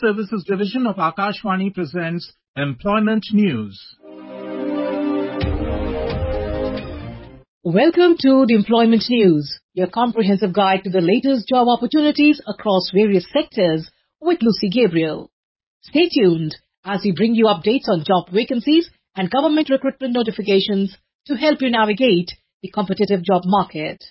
Services Division of Akashvani presents Employment News. Welcome to the Employment News, your comprehensive guide to the latest job opportunities across various sectors with Lucy Gabriel. Stay tuned as we bring you updates on job vacancies and government recruitment notifications to help you navigate the competitive job market.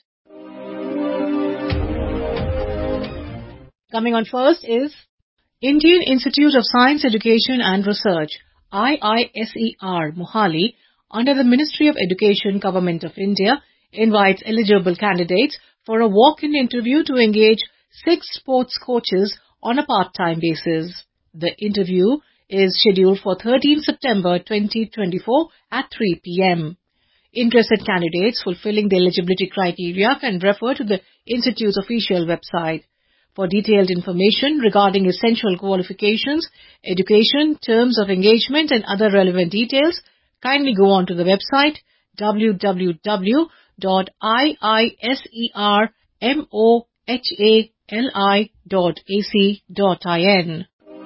Coming on first is Indian Institute of Science Education and Research, IISER, Mohali, under the Ministry of Education, Government of India, invites eligible candidates for a walk-in interview to engage 6 sports coaches on a part-time basis. The interview is scheduled for 13 September 2024 at 3 p.m. Interested candidates fulfilling the eligibility criteria can refer to the Institute's official website. For detailed information regarding essential qualifications, education, terms of engagement and other relevant details, kindly go on to the website www.iisermohali.ac.in.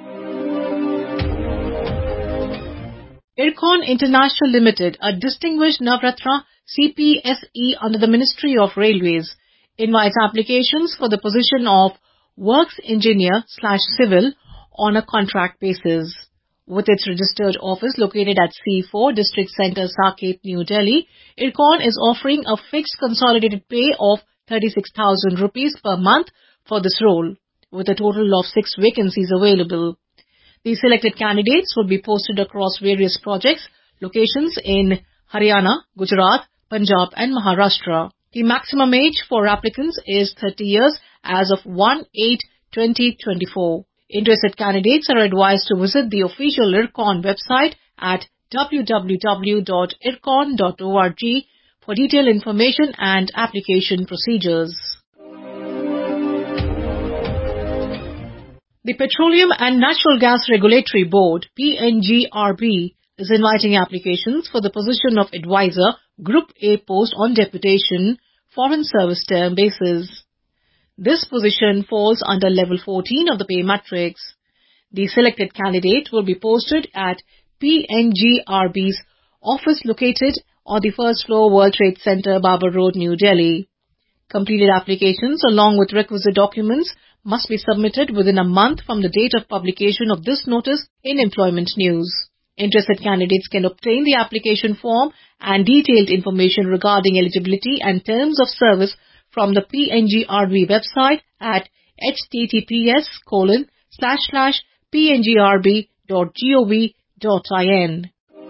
IRCON International Limited, a distinguished Navratra CPSE under the Ministry of Railways, invites applications for the position of Works Engineer/Civil on a contract basis. With its registered office located at C4 District Centre, Saket, New Delhi, IRCON is offering a fixed consolidated pay of 36,000 rupees per month for this role, with a total of 6 vacancies available. The selected candidates will be posted across various projects, locations in Haryana, Gujarat, Punjab and Maharashtra. The maximum age for applicants is 30 years as of 1/8/2024. Interested candidates are advised to visit the official IRCON website at www.ircon.org for detailed information and application procedures. The Petroleum and Natural Gas Regulatory Board, PNGRB, is inviting applications for the position of Advisor, Group A post on deputation, Foreign Service term basis. This position falls under level 14 of the pay matrix. The selected candidate will be posted at PNGRB's office located on the first floor World Trade Center, Babar Road, New Delhi. Completed applications along with requisite documents must be submitted within a month from the date of publication of this notice in Employment News. Interested candidates can obtain the application form and detailed information regarding eligibility and terms of service from the PNGRB website at https://pngrb.gov.in.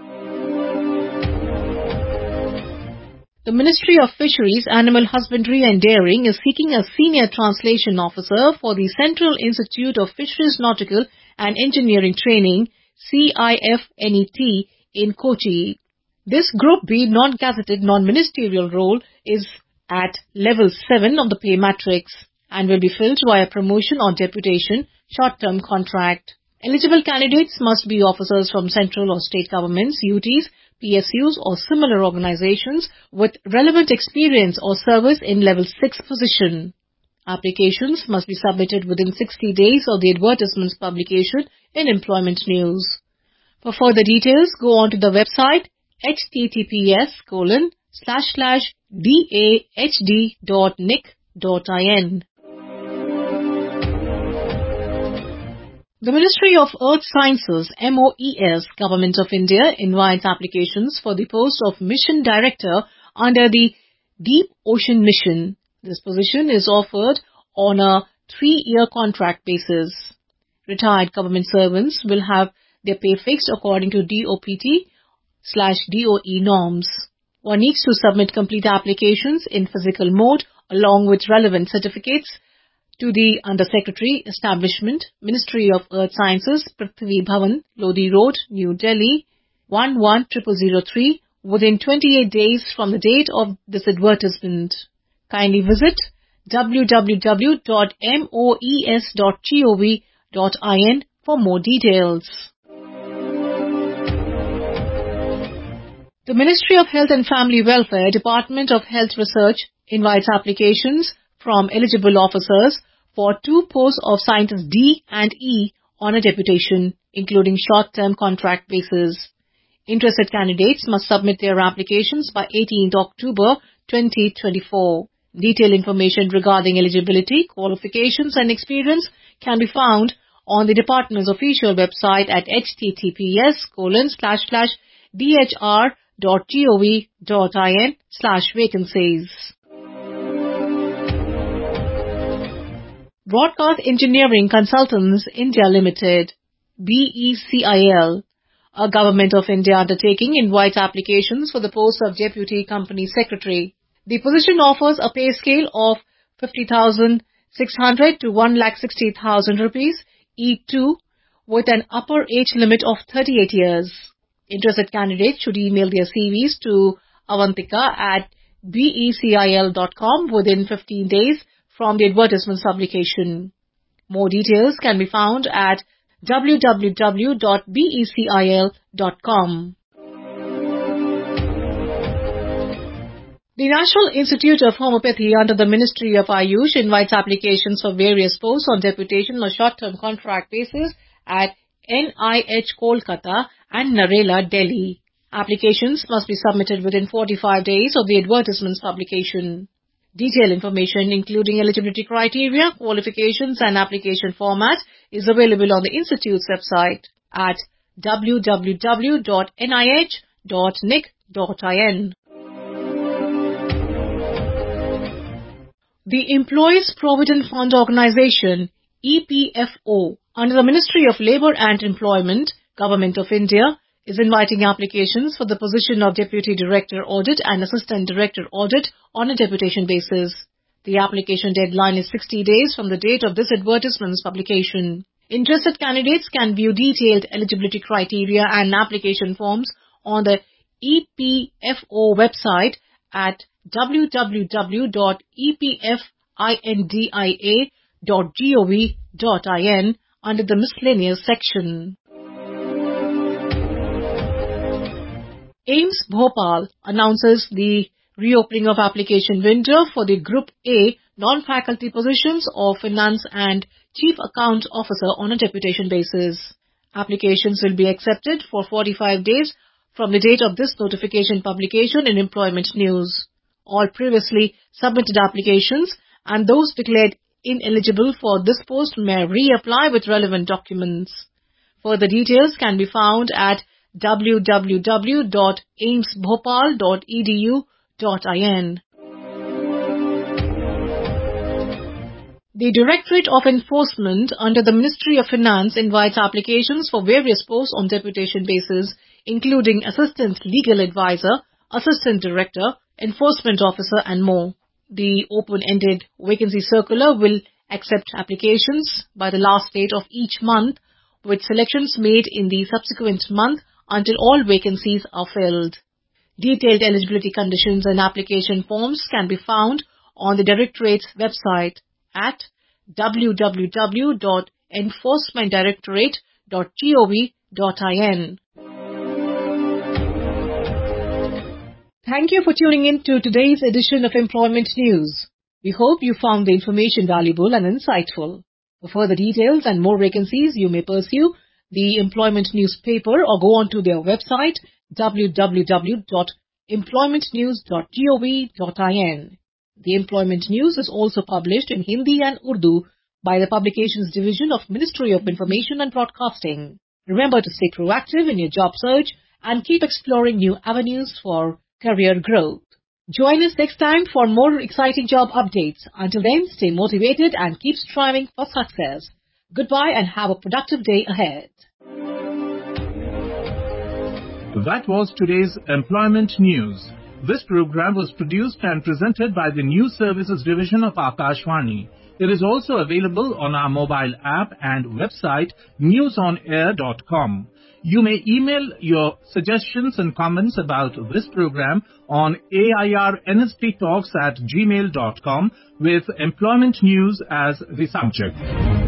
The Ministry of Fisheries, Animal Husbandry and Dairying is seeking a senior translation officer for the Central Institute of Fisheries Nautical and Engineering Training, CIFNET, in Kochi. This Group B non-gazetted non-ministerial role is at level 7 of the pay matrix and will be filled via promotion or deputation short-term contract. Eligible candidates must be officers from central or state governments, UTs, PSUs or similar organizations with relevant experience or service in level 6 position. Applications must be submitted within 60 days of the advertisement's publication in Employment News. For further details, go on to the website https://dahd.nic.in. The Ministry of Earth Sciences, MOES, Government of India invites applications for the post of Mission Director under the Deep Ocean Mission. This position is offered on a 3-year contract basis. Retired government servants will have their pay fixed according to DOPT/DOE norms. One needs to submit complete applications in physical mode along with relevant certificates to the Under Secretary, Establishment, Ministry of Earth Sciences, Prithvi Bhavan, Lodi Road, New Delhi, 110003 within 28 days from the date of this advertisement. Kindly visit www.moes.gov.in for more details. The Ministry of Health and Family Welfare, Department of Health Research invites applications from eligible officers for 2 posts of Scientist D and E on a deputation, including short-term contract basis. Interested candidates must submit their applications by 18th October 2024. Detailed information regarding eligibility, qualifications and experience can be found on the department's official website at https://dhr.gov.in/vacancies. Broadcast Engineering Consultants India Limited, BECIL, a Government of India undertaking, invites applications for the post of Deputy Company Secretary. The position offers a pay scale of 50,600 to 1,60,000 rupees E2 with an upper age limit of 38 years. Interested candidates should email their CVs to avantika@becil.com within 15 days from the advertisement's publication. More details can be found at www.becil.com. The National Institute of Homeopathy under the Ministry of Ayush invites applications for various posts on deputation or short-term contract basis at NIH Kolkata and Narela, Delhi. Applications must be submitted within 45 days of the advertisement's publication. Detailed information, including eligibility criteria, qualifications and application format, is available on the Institute's website at www.nih.nic.in. The Employees Provident Fund Organization, EPFO, under the Ministry of Labour and Employment, Government of India, is inviting applications for the position of Deputy Director Audit and Assistant Director Audit on a deputation basis. The application deadline is 60 days from the date of this advertisement's publication. Interested candidates can view detailed eligibility criteria and application forms on the EPFO website at www.epfindia.gov.in under the Miscellaneous section. AIIMS Bhopal announces the reopening of application window for the Group A non-faculty positions of Finance and Chief Account Officer on a deputation basis. Applications will be accepted for 45 days from the date of this notification publication in Employment News. All previously submitted applications and those declared ineligible for this post may reapply with relevant documents. Further details can be found at www.aimsbhopal.edu.in. The Directorate of Enforcement under the Ministry of Finance invites applications for various posts on deputation basis, including Assistant Legal Advisor, Assistant Director, Enforcement Officer and more. The open-ended vacancy circular will accept applications by the last date of each month, with selections made in the subsequent month until all vacancies are filled. Detailed eligibility conditions and application forms can be found on the Directorate's website at www.enforcementdirectorate.gov.in. Thank you for tuning in to today's edition of Employment News. We hope you found the information valuable and insightful. For further details and more vacancies, you may pursue the Employment newspaper or go on to their website www.employmentnews.gov.in. The Employment News is also published in Hindi and Urdu by the Publications Division of Ministry of Information and Broadcasting. Remember to stay proactive in your job search and keep exploring new avenues for career growth. Join us next time for more exciting job updates. Until then, stay motivated and keep striving for success. Goodbye and have a productive day ahead. That was today's Employment News. This program was produced and presented by the News Services Division of Akashvani. It is also available on our mobile app and website newsonair.com. You may email your suggestions and comments about this program on airnsptalks@gmail.com with Employment News as the subject.